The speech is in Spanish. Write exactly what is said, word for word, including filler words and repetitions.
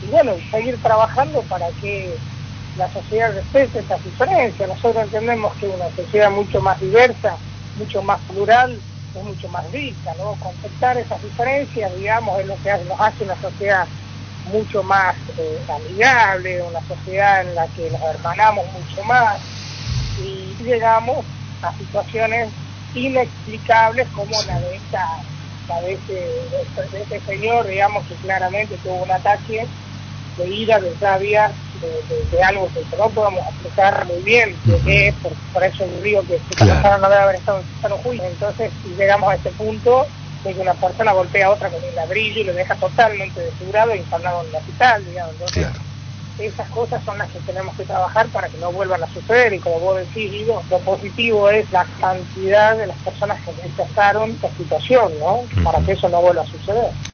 y bueno, seguir trabajando para que la sociedad respete estas diferencias. Nosotros entendemos que una sociedad mucho más diversa, mucho más plural, es mucho más rica, ¿no? Conceptar esas diferencias, digamos, es lo que nos hace una sociedad mucho más eh, amigable, una sociedad en la que nos hermanamos mucho más, y llegamos a situaciones inexplicables como la de esta, la de este, de este señor, digamos, que claramente tuvo un ataque de ira, de rabia, de, de, de algo que no podemos explicar muy bien de qué es, por, por eso digo que esta Claro. persona no debe haber estado en un juicio. Entonces llegamos a este punto de que una persona golpea a otra con un ladrillo y lo deja totalmente desfigurado e internado en el hospital, digamos. Entonces, Claro. esas cosas son las que tenemos que trabajar para que no vuelvan a suceder, y como vos decís, digo, lo positivo es la cantidad de las personas que rechazaron esta situación, ¿no? Para que eso no vuelva a suceder.